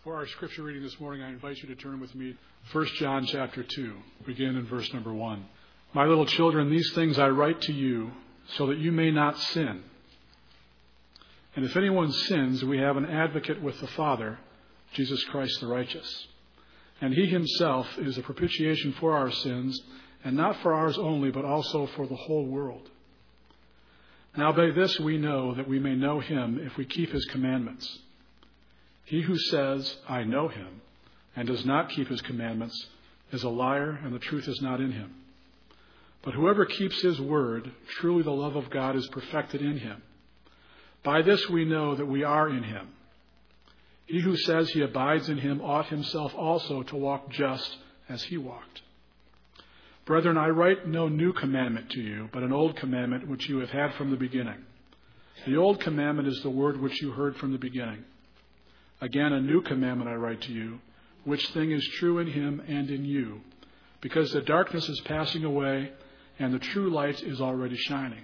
For our scripture reading this morning, I invite you to turn with me 1 John chapter 2, begin in verse number 1. My little children, these things I write to you so that you may not sin. And if anyone sins, we have an advocate with the Father, Jesus Christ the righteous. And he himself is a propitiation for our sins, and not for ours only, but also for the whole world. Now by this we know that we may know him if we keep his commandments. He who says, I know him, and does not keep his commandments, is a liar, and the truth is not in him. But whoever keeps his word, truly the love of God is perfected in him. By this we know that we are in him. He who says he abides in him ought himself also to walk just as he walked. Brethren, I write no new commandment to you, but an old commandment which you have had from the beginning. The old commandment is the word which you heard from the beginning. Again, a new commandment I write to you, which thing is true in him and in you, because the darkness is passing away and the true light is already shining.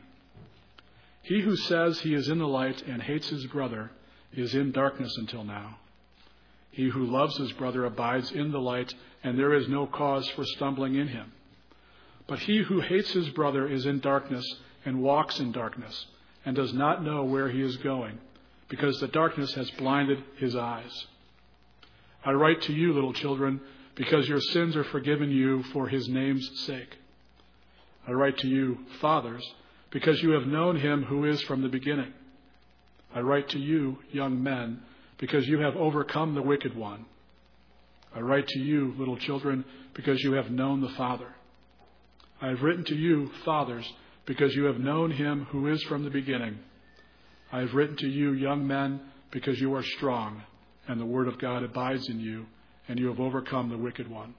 He who says he is in the light and hates his brother is in darkness until now. He who loves his brother abides in the light, and there is no cause for stumbling in him. But he who hates his brother is in darkness and walks in darkness, and does not know where he is going, because the darkness has blinded his eyes. I write to you, little children, because your sins are forgiven you for his name's sake. I write to you, fathers, because you have known him who is from the beginning. I write to you, young men, because you have overcome the wicked one. I write to you, little children, because you have known the Father. I have written to you, fathers, because you have known him who is from the beginning. I have written to you, young men, because you are strong, and the word of God abides in you, and you have overcome the wicked one.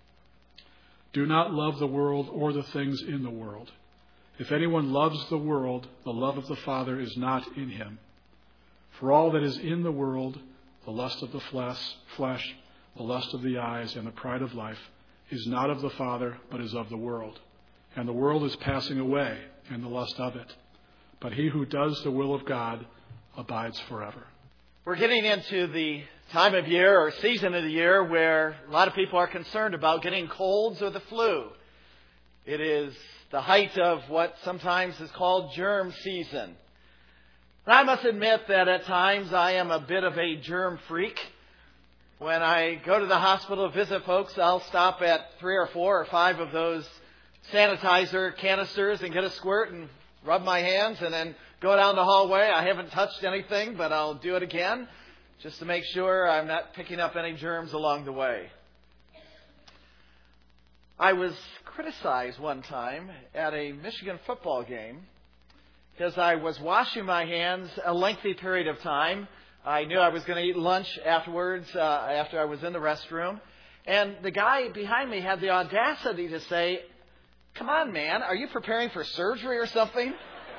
Do not love the world or the things in the world. If anyone loves the world, the love of the Father is not in him. For all that is in the world, the lust of the flesh, the lust of the eyes, and the pride of life, is not of the Father, but is of the world. And the world is passing away, and the lust of it. But he who does the will of God abides forever. We're getting into the time of year or season of the year where a lot of people are concerned about getting colds or the flu. It is the height of what sometimes is called germ season. And I must admit that at times I am a bit of a germ freak. When I go to the hospital to visit folks, I'll stop at 3 or 4 or 5 of those sanitizer canisters and get a squirt and rub my hands and then go down the hallway. I haven't touched anything, but I'll do it again just to make sure I'm not picking up any germs along the way. I was criticized one time at a Michigan football game because I was washing my hands a lengthy period of time. I knew I was going to eat lunch afterwards, after I was in the restroom. And the guy behind me had the audacity to say, "Come on, man, are you preparing for surgery or something?"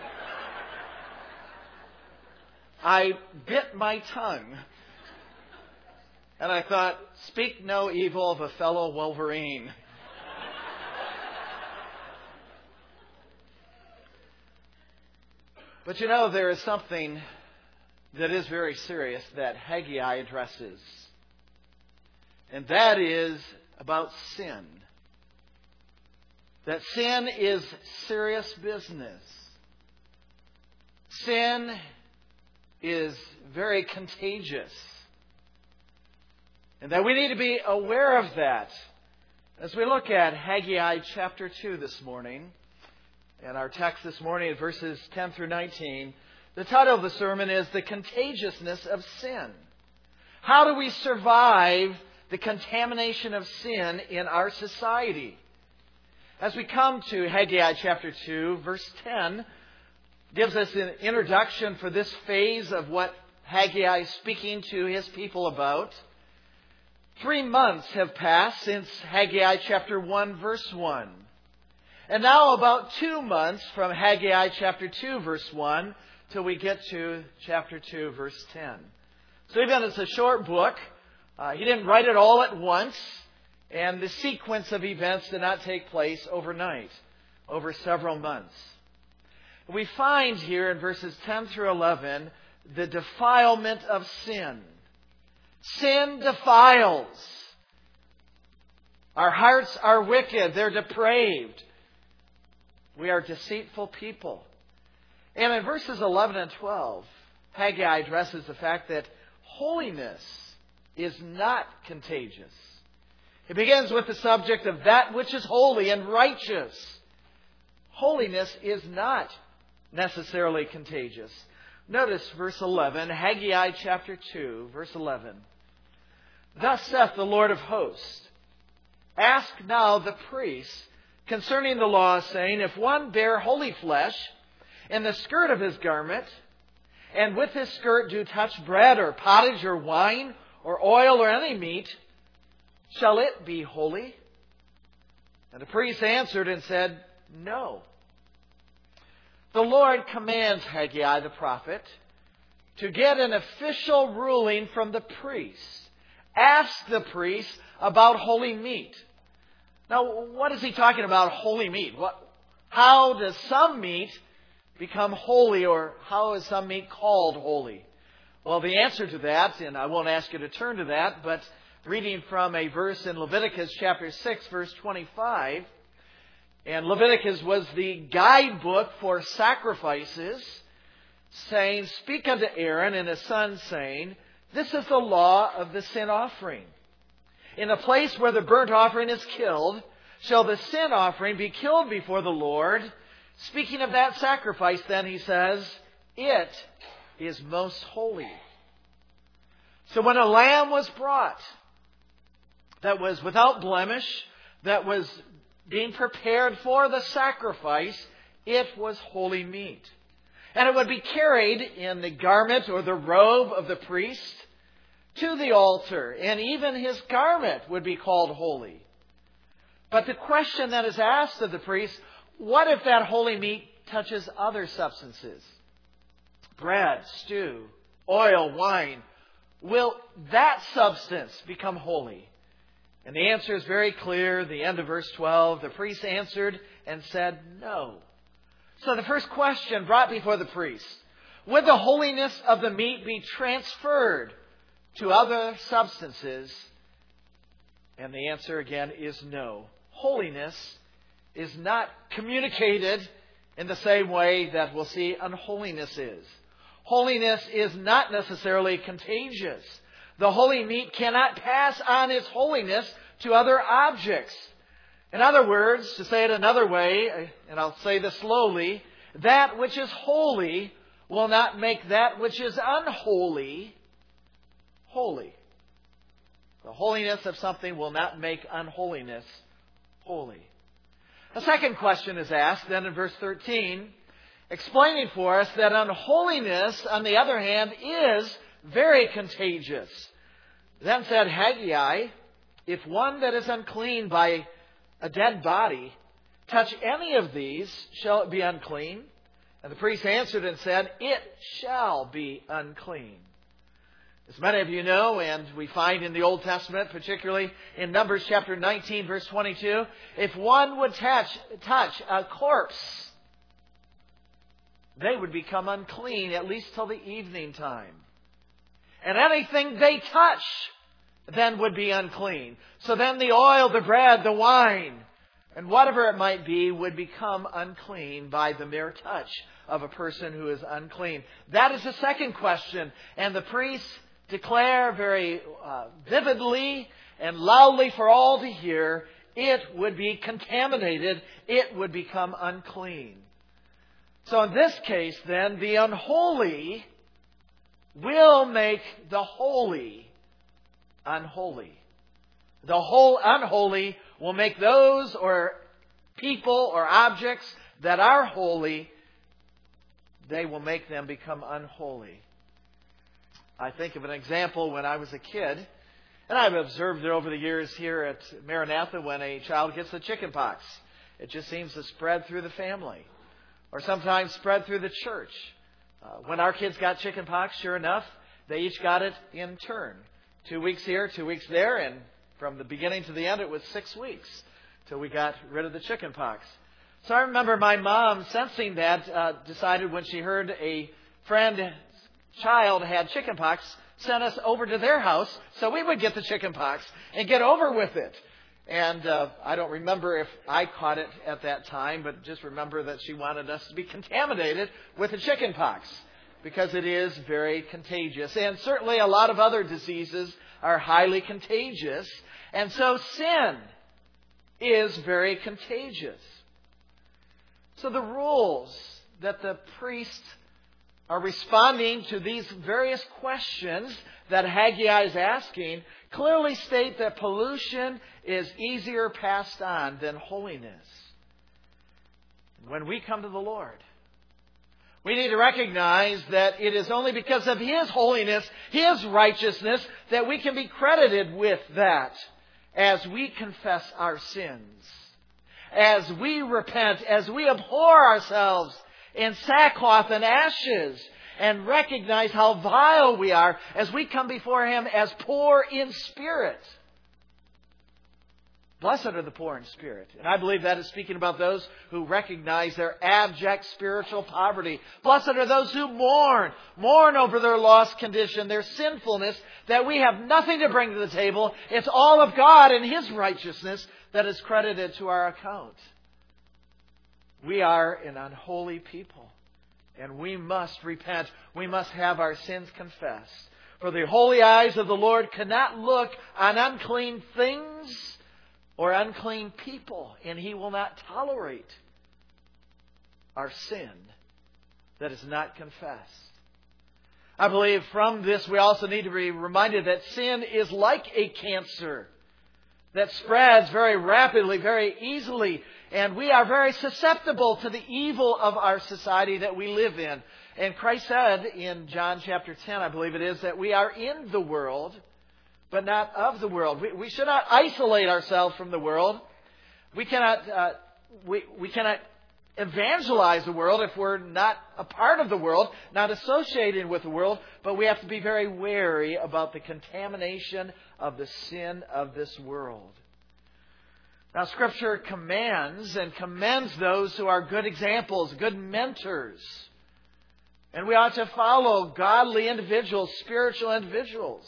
I bit my tongue. And I thought, speak no evil of a fellow Wolverine. But you know, there is something that is very serious that Haggai addresses. And that is about sin. That sin is serious business. Sin is very contagious. And that we need to be aware of that. As we look at Haggai chapter 2 this morning, and our text this morning in verses 10 through 19, the title of the sermon is The Contagiousness of Sin. How do we survive the contamination of sin in our society? As we come to Haggai chapter 2, verse 10 gives us an introduction for this phase of what Haggai is speaking to his people about. 3 months have passed since Haggai chapter 1, verse 1. And now about 2 months from Haggai chapter 2, verse 1, till we get to chapter 2, verse 10. So even though it's a short book, he didn't write it all at once, and the sequence of events did not take place overnight, over several months. We find here in verses 10 through 11 the defilement of sin. Sin defiles. Our hearts are wicked. They're depraved. We are deceitful people. And in verses 11 and 12, Haggai addresses the fact that holiness is not contagious. It begins with the subject of that which is holy and righteous. Holiness is not necessarily contagious. Notice verse 11, Haggai chapter 2, verse 11. Thus saith the Lord of hosts, ask now the priests concerning the law, saying, if one bear holy flesh in the skirt of his garment, and with his skirt do touch bread or pottage or wine or oil or any meat, shall it be holy? And the priest answered and said, no. The Lord commands Haggai the prophet to get an official ruling from the priests. Ask the priest about holy meat. Now, what is he talking about, holy meat? How does some meat become holy, or how is some meat called holy? Well, the answer to that, and I won't ask you to turn to that, but reading from a verse in Leviticus chapter 6, verse 25, and Leviticus was the guidebook for sacrifices, saying, speak unto Aaron and his sons, saying, this is the law of the sin offering. In the place where the burnt offering is killed, shall the sin offering be killed before the Lord. Speaking of that sacrifice, then, he says, it is most holy. So when a lamb was brought that was without blemish, that was being prepared for the sacrifice, it was holy meat. And it would be carried in the garment or the robe of the priest to the altar, and even his garment would be called holy. But the question that is asked of the priest, what if that holy meat touches other substances? Bread, stew, oil, wine. Will that substance become holy? And the answer is very clear. The end of verse 12, the priest answered and said, no. So the first question brought before the priest, would the holiness of the meat be transferred to other substances? And the answer again is no. Holiness is not communicated in the same way that we'll see unholiness is. Holiness is not necessarily contagious. The holy meat cannot pass on its holiness to other objects. In other words, to say it another way, and I'll say this slowly, that which is holy will not make that which is unholy holy. The holiness of something will not make unholiness holy. A second question is asked then in verse 13, explaining for us that unholiness, on the other hand, is very contagious. Then said Haggai, if one that is unclean by a dead body touch any of these, shall it be unclean? And the priest answered and said, it shall be unclean. As many of you know, and we find in the Old Testament, particularly in Numbers chapter 19, verse 22, if one would touch a corpse, they would become unclean at least till the evening time. And anything they touch then would be unclean. So then the oil, the bread, the wine, and whatever it might be would become unclean by the mere touch of a person who is unclean. That is the second question. And the priests declare very vividly and loudly for all to hear, it would be contaminated. It would become unclean. So in this case, then, the unholy will make the holy unholy. The whole unholy will make those or people or objects that are holy, they will make them become unholy. I think of an example when I was a kid, and I've observed it over the years here at Maranatha when a child gets the chicken pox. It just seems to spread through the family, or sometimes spread through the church. When our kids got chicken pox, sure enough, they each got it in turn. 2 weeks here, 2 weeks there, and from the beginning to the end, it was 6 weeks till we got rid of the chicken pox. So I remember my mom, sensing that, decided when she heard a friend's child had chicken pox sent us over to their house so we would get the chicken pox and get over with it. And I don't remember if I caught it at that time, but just remember that she wanted us to be contaminated with the chicken pox because it is very contagious. And certainly a lot of other diseases are highly contagious. And so sin is very contagious. So the rules that the priests are responding to these various questions that Haggai is asking clearly state that pollution is easier passed on than holiness. When we come to the Lord, we need to recognize that it is only because of His holiness, His righteousness, that we can be credited with that as we confess our sins, as we repent, as we abhor ourselves in sackcloth and ashes, and recognize how vile we are as we come before Him as poor in spirit. Blessed are the poor in spirit. And I believe that is speaking about those who recognize their abject spiritual poverty. Blessed are those who mourn over their lost condition, their sinfulness, that we have nothing to bring to the table. It's all of God and His righteousness that is credited to our account. We are an unholy people, and we must repent. We must have our sins confessed. For the holy eyes of the Lord cannot look on unclean things or unclean people, and He will not tolerate our sin that is not confessed. I believe from this we also need to be reminded that sin is like a cancer that spreads very rapidly, very easily, and we are very susceptible to the evil of our society that we live in. And Christ said in John chapter 10, I believe it is, that we are in the world, but not of the world. We should not isolate ourselves from the world. We cannot evangelize the world if we're not a part of the world, not associated with the world, but we have to be very wary about the contamination of the sin of this world. Now, Scripture commands and commends those who are good examples, good mentors. And we ought to follow godly individuals, spiritual individuals.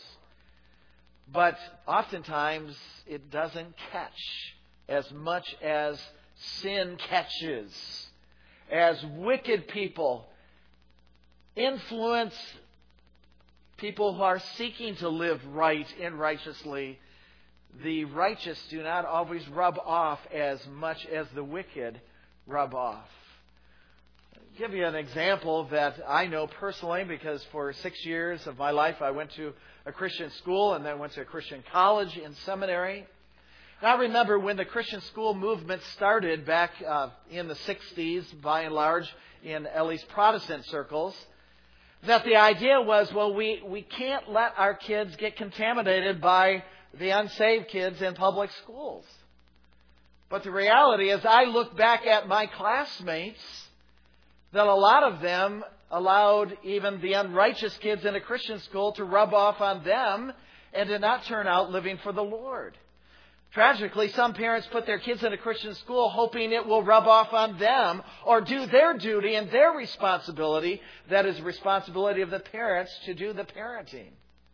But oftentimes it doesn't catch as much as sin catches. As wicked people influence people who are seeking to live right and righteously, the righteous do not always rub off as much as the wicked rub off. I'll give you an example that I know personally, because for 6 years of my life I went to a Christian school and then went to a Christian college and seminary. And I remember when the Christian school movement started back in the 60s, by and large, in at least Protestant circles, that the idea was, well, we can't let our kids get contaminated by the unsaved kids in public schools. But the reality is, I look back at my classmates, that a lot of them allowed even the unrighteous kids in a Christian school to rub off on them and did not turn out living for the Lord. Tragically, some parents put their kids in a Christian school hoping it will rub off on them or do their duty and their responsibility. That is the responsibility of the parents to do the parenting.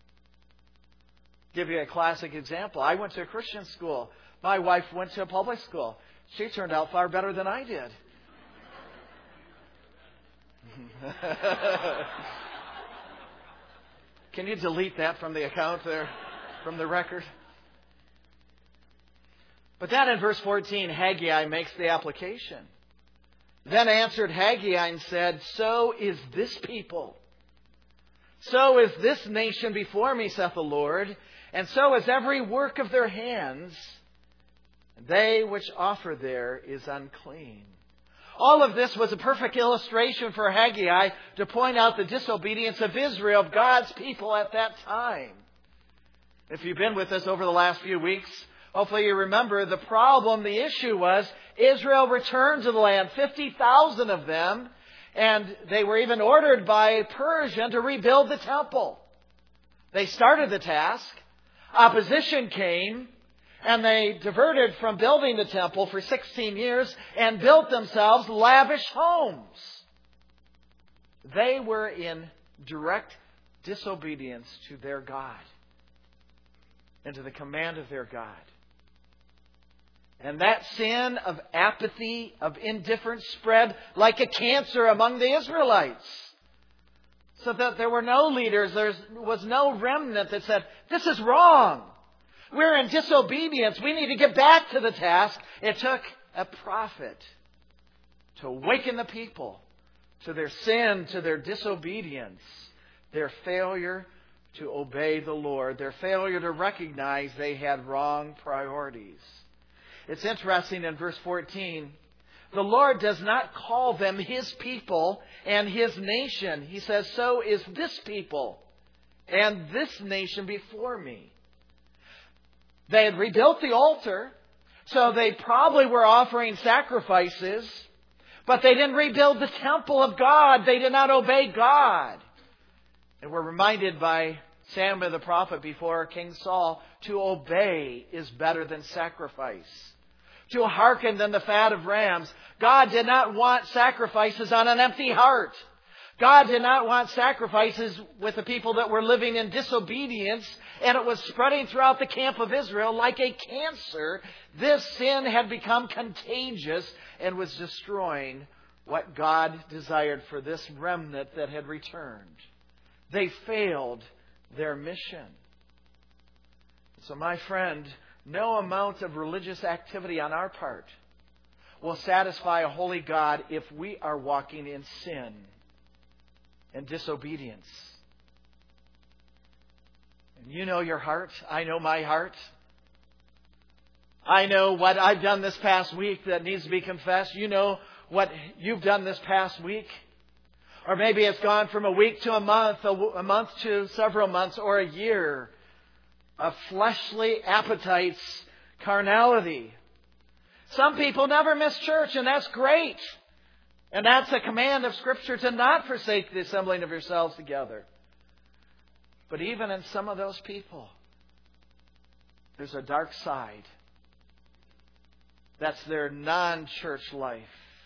Give you a classic example. I went to a Christian school. My wife went to a public school. She turned out far better than I did. Can you delete that from the account there, from the record? But then in verse 14, Haggai makes the application. Then answered Haggai and said, so is this people. So is this nation before me, saith the Lord, and so is every work of their hands. They which offer there is unclean. All of this was a perfect illustration for Haggai to point out the disobedience of Israel, of God's people at that time. If you've been with us over the last few weeks, hopefully you remember the problem, the issue was Israel returned to the land, 50,000 of them, and they were even ordered by Persia to rebuild the temple. They started the task, opposition came, and they diverted from building the temple for 16 years and built themselves lavish homes. They were in direct disobedience to their God and to the command of their God. And that sin of apathy, of indifference, spread like a cancer among the Israelites. So that there were no leaders, there was no remnant that said, this is wrong. We're in disobedience. We need to get back to the task. It took a prophet to awaken the people to their sin, to their disobedience, their failure to obey the Lord, their failure to recognize they had wrong priorities. It's interesting in verse 14, the Lord does not call them His people and His nation. He says, so is this people and this nation before me. They had rebuilt the altar, so they probably were offering sacrifices, but they didn't rebuild the temple of God. They did not obey God. And we're reminded by Samuel the prophet before King Saul, to obey is better than sacrifice. To hearken than the fat of rams. God did not want sacrifices on an empty heart. God did not want sacrifices with the people that were living in disobedience, and it was spreading throughout the camp of Israel like a cancer. This sin had become contagious and was destroying what God desired for this remnant that had returned. They failed their mission. So my friend, no amount of religious activity on our part will satisfy a holy God if we are walking in sin and disobedience. And you know your heart. I know my heart. I know what I've done this past week that needs to be confessed. You know what you've done this past week. Or maybe it's gone from a week to a month to several months, or a year of fleshly appetites, carnality. Some people never miss church, and that's great. And that's a command of Scripture to not forsake the assembling of yourselves together. But even in some of those people, there's a dark side. That's their non-church life.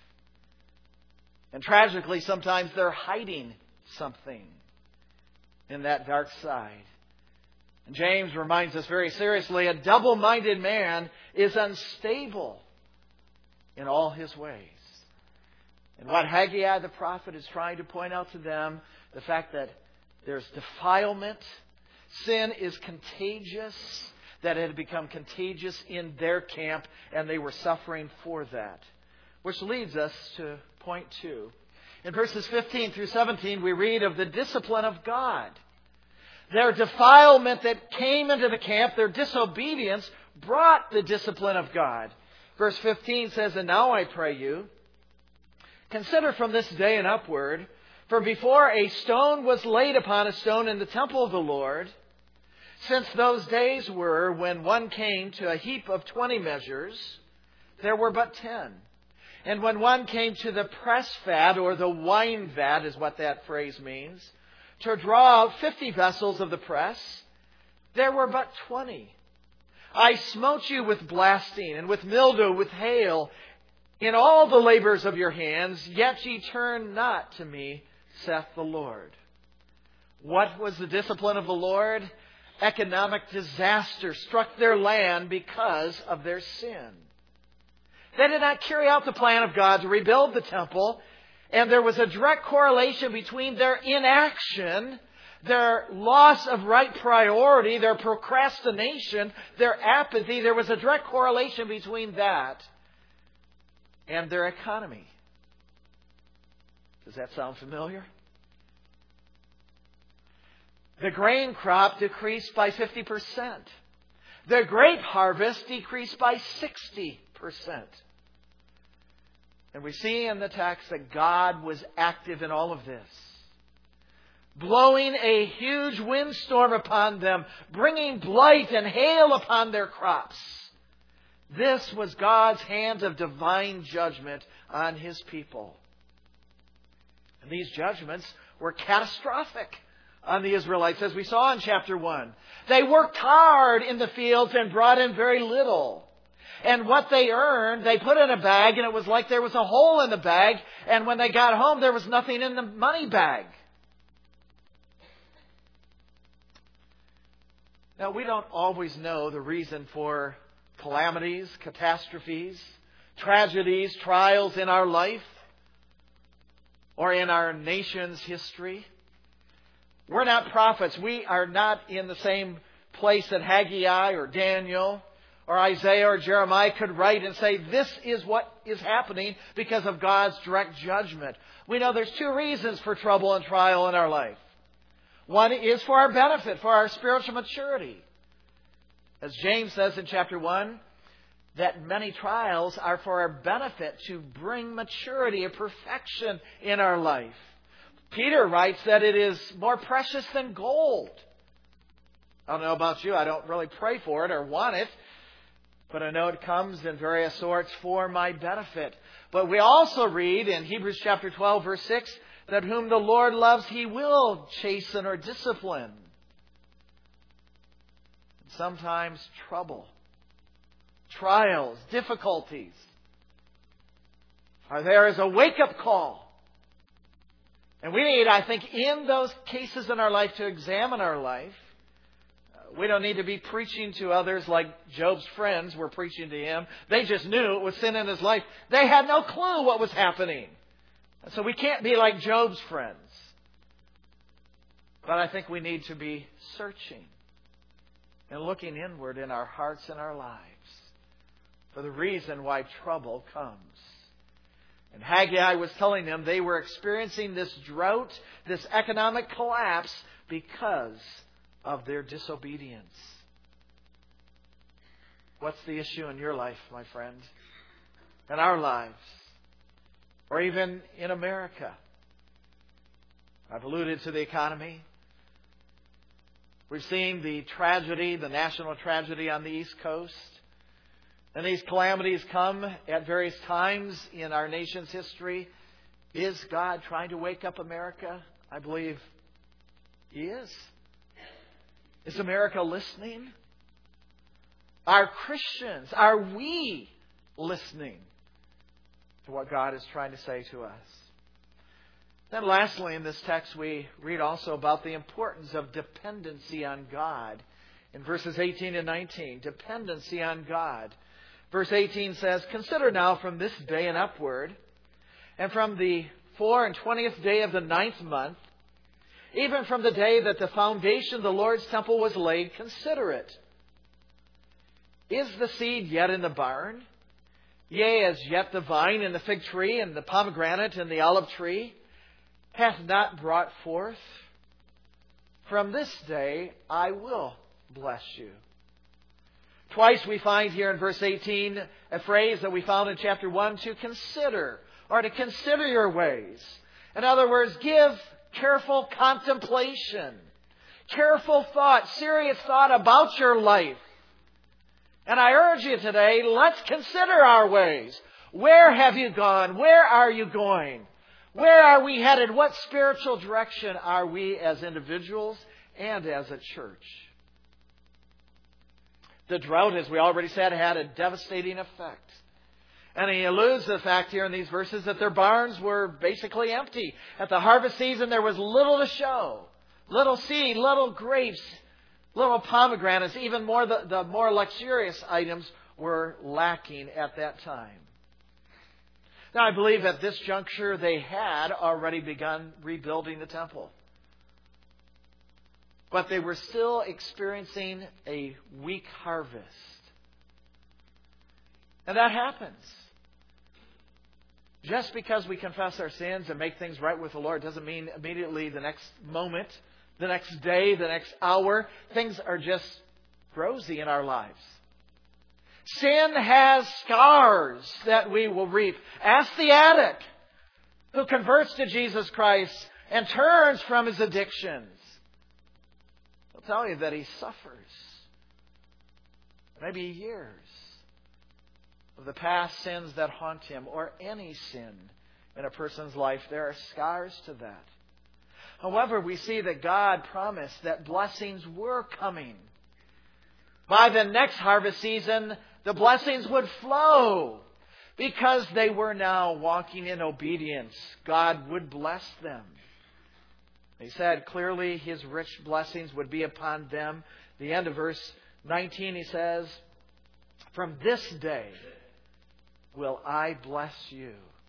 And tragically, sometimes they're hiding something in that dark side. And James reminds us very seriously, a double-minded man is unstable in all his ways. And what Haggai the prophet is trying to point out to them, the fact that there's defilement, sin is contagious, that it had become contagious in their camp, and they were suffering for that. Which leads us to point 2. In verses 15 through 17, we read of the discipline of God. Their defilement that came into the camp, their disobedience, brought the discipline of God. Verse 15 says, and now I pray you, consider from this day and upward, for before a stone was laid upon a stone in the temple of the Lord, since those days were when one came to a heap of 20 measures, there were but 10. And when one came to the press vat, or the wine vat is what that phrase means, to draw out 50 vessels of the press, there were but 20. I smote you with blasting, and with mildew, with hail, in all the labors of your hands, yet ye turn not to me, saith the Lord. What was the discipline of the Lord? Economic disaster struck their land because of their sin. They did not carry out the plan of God to rebuild the temple, and there was a direct correlation between their inaction, their loss of right priority, their procrastination, their apathy. There was a direct correlation between that and their economy. Does that sound familiar? The grain crop decreased by 50%. The grape harvest decreased by 60%. And we see in the text that God was active in all of this, blowing a huge windstorm upon them, bringing blight and hail upon their crops. This was God's hand of divine judgment on His people. And these judgments were catastrophic on the Israelites, as we saw in chapter 1. They worked hard in the fields and brought in very little. And what they earned, they put in a bag, and it was like there was a hole in the bag. And when they got home, there was nothing in the money bag. Now, we don't always know the reason for calamities, catastrophes, tragedies, trials in our life or in our nation's history. We're not prophets. We are not in the same place that Haggai or Daniel or Isaiah or Jeremiah could write and say, this is what is happening because of God's direct judgment. We know there's two reasons for trouble and trial in our life. One is for our benefit, for our spiritual maturity. As James says in chapter 1, that many trials are for our benefit to bring maturity and perfection in our life. Peter writes that it is more precious than gold. I don't know about you. I don't really pray for it or want it. But I know it comes in various sorts for my benefit. But we also read in Hebrews chapter 12, verse 6, that whom the Lord loves, He will chasten or discipline. Sometimes trouble, trials, difficulties are there as a wake-up call. And we need, I think, in those cases in our life to examine our life. We don't need to be preaching to others like Job's friends were preaching to him. They just knew it was sin in his life. They had no clue what was happening. And so we can't be like Job's friends. But I think we need to be searching and looking inward in our hearts and our lives for the reason why trouble comes. And Haggai was telling them they were experiencing this drought, this economic collapse because of their disobedience. What's the issue in your life, my friend? In our lives? Or even in America? I've alluded to the economy. We've seen the tragedy, the national tragedy on the East Coast. And these calamities come at various times in our nation's history. Is God trying to wake up America? I believe He is. Is America listening? Are Christians, are we listening to what God is trying to say to us? Then lastly, in this text, we read also about the importance of dependency on God. In verses 18 and 19, dependency on God. Verse 18 says, "Consider now from this day and upward, and from the 24th day of the 9th month, even from the day that the foundation of the Lord's temple was laid, consider it. Is the seed yet in the barn? Yea, as yet the vine and the fig tree and the pomegranate and the olive tree hath not brought forth? From this day I will bless you." Twice we find here in verse 18 a phrase that we found in chapter 1, to consider, or to consider your ways. In other words, give careful contemplation, careful thought, serious thought about your life. And I urge you today, let's consider our ways. Where have you gone? Where are you going? Where are we headed? What spiritual direction are we as individuals and as a church? The drought, as we already said, had a devastating effect. And he alludes to the fact here in these verses that their barns were basically empty. At the harvest season, there was little to show. Little seed, little grapes, little pomegranates, even more the more luxurious items were lacking at that time. Now, I believe at this juncture they had already begun rebuilding the temple. But they were still experiencing a weak harvest. And that happens. Just because we confess our sins and make things right with the Lord doesn't mean immediately the next moment, the next day, the next hour, things are just rosy in our lives. Sin has scars that we will reap. Ask the addict who converts to Jesus Christ and turns from his addictions. He'll tell you that he suffers maybe years of the past sins that haunt him, or any sin in a person's life. There are scars to that. However, we see that God promised that blessings were coming. By the next harvest season, the blessings would flow because they were now walking in obedience. God would bless them. He said clearly His rich blessings would be upon them The end of verse 19, he says, "From this day will I bless you."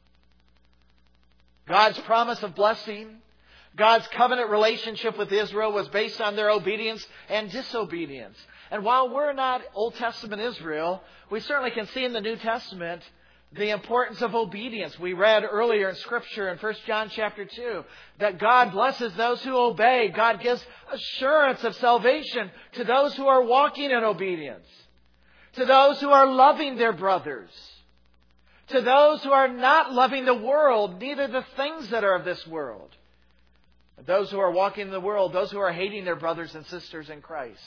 God's promise of blessing, God's covenant relationship with Israel was based on their obedience and disobedience. And while we're not Old Testament Israel, we certainly can see in the New Testament the importance of obedience. We read earlier in Scripture in 1 John chapter 2 that God blesses those who obey. God gives assurance of salvation to those who are walking in obedience, to those who are loving their brothers, to those who are not loving the world, neither the things that are of this world. Those who are walking in the world, those who are hating their brothers and sisters in Christ,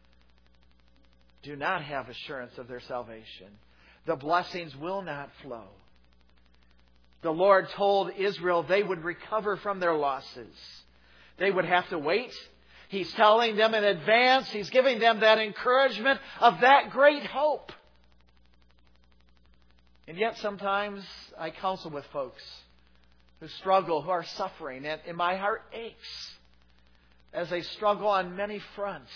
do not have assurance of their salvation. The blessings will not flow. The Lord told Israel they would recover from their losses. They would have to wait. He's telling them in advance. He's giving them that encouragement of that great hope. And yet sometimes I counsel with folks who struggle, who are suffering, and my heart aches as they struggle on many fronts.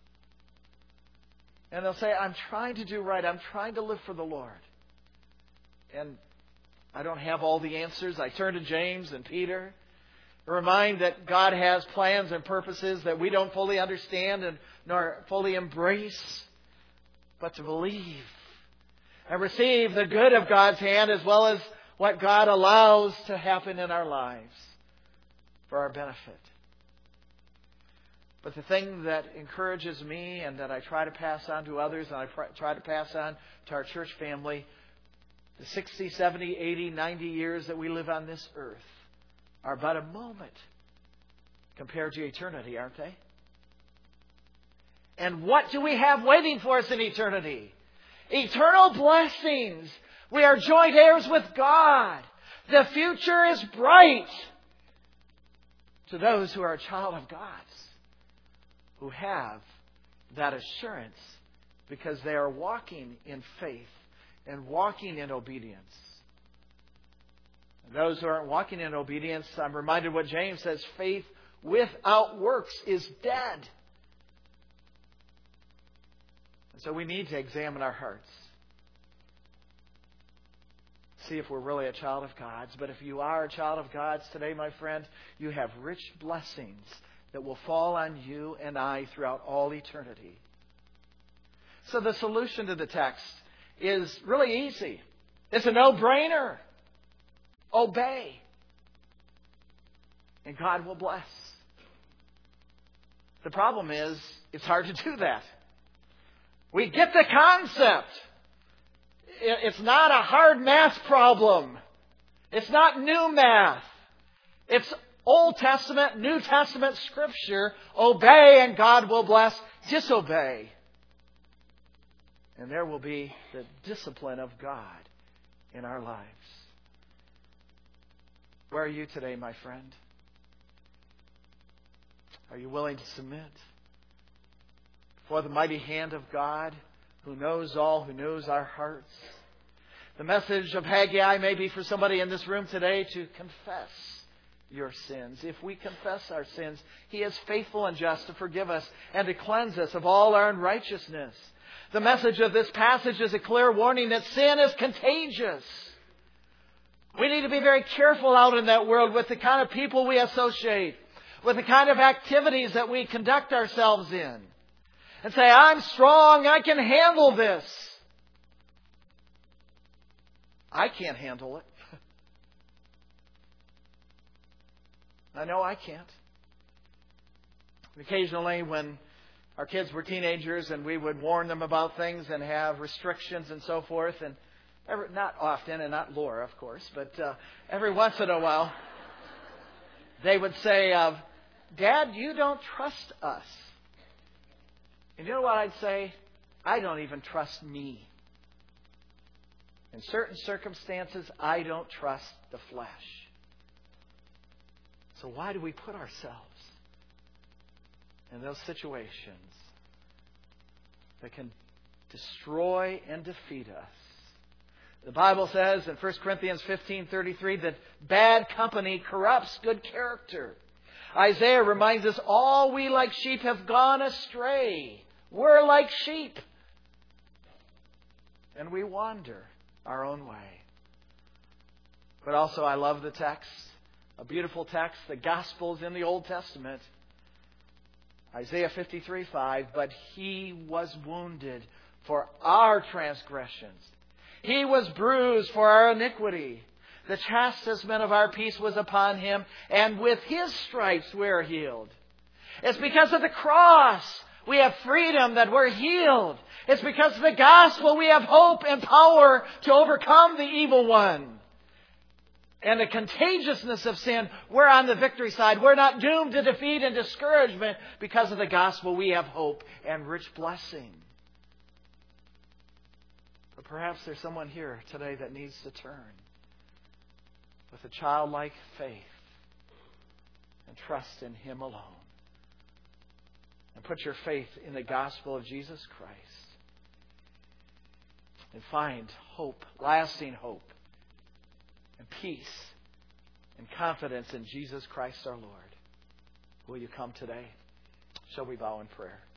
And they'll say, "I'm trying to do right. I'm trying to live for the Lord. And I don't have all the answers." I turn to James and Peter, remind that God has plans and purposes that we don't fully understand and nor fully embrace, but to believe and receive the good of God's hand as well as what God allows to happen in our lives for our benefit. But the thing that encourages me and that I try to pass on to others and I try to pass on to our church family, the 60, 70, 80, 90 years that we live on this earth are but a moment compared to eternity, aren't they? And what do we have waiting for us in eternity? Eternal blessings. We are joint heirs with God. The future is bright to those who are a child of God's, who have that assurance because they are walking in faith and walking in obedience. And those who aren't walking in obedience, I'm reminded what James says, faith without works is dead. And so we need to examine our hearts. See if we're really a child of God's. But if you are a child of God's today, my friend, you have rich blessings that will fall on you and I throughout all eternity. So the solution to the text is really easy. It's a no-brainer. Obey. And God will bless. The problem is, it's hard to do that. We get the concept. It's not a hard math problem. It's not new math. It's Old Testament, New Testament Scripture. Obey and God will bless. Disobey, and there will be the discipline of God in our lives. Where are you today, my friend? Are you willing to submit before the mighty hand of God, who knows all, who knows our hearts? The message of Haggai may be for somebody in this room today to confess your sins. If we confess our sins, He is faithful and just to forgive us and to cleanse us of all our unrighteousness. The message of this passage is a clear warning that sin is contagious. We need to be very careful out in that world with the kind of people we associate, with the kind of activities that we conduct ourselves in. And say, "I'm strong, I can handle this." I can't handle it. I know I can't. Occasionally when our kids were teenagers and we would warn them about things and have restrictions and so forth, and not often, and not Laura, of course, but every once in a while, they would say, "Dad, you don't trust us." And you know what I'd say? I don't even trust me. In certain circumstances, I don't trust the flesh. So why do we put ourselves in those situations that can destroy and defeat us? The Bible says in 1 Corinthians 15:33 that bad company corrupts good character. Isaiah reminds us all we like sheep have gone astray. We're like sheep. And we wander our own way. But also I love the text. A beautiful text. The Gospels in the Old Testament. Isaiah 53:5. But He was wounded for our transgressions. He was bruised for our iniquity. The chastisement of our peace was upon Him, and with His stripes we are healed. It's because of the cross we have freedom that we're healed. It's because of the gospel we have hope and power to overcome the evil one. And the contagiousness of sin, we're on the victory side. We're not doomed to defeat and discouragement. Because of the gospel we have hope and rich blessing. But perhaps there's someone here today that needs to turn with a childlike faith and trust in Him alone. And put your faith in the gospel of Jesus Christ. And find hope, lasting hope, and peace, and confidence in Jesus Christ our Lord. Will you come today? Shall we bow in prayer?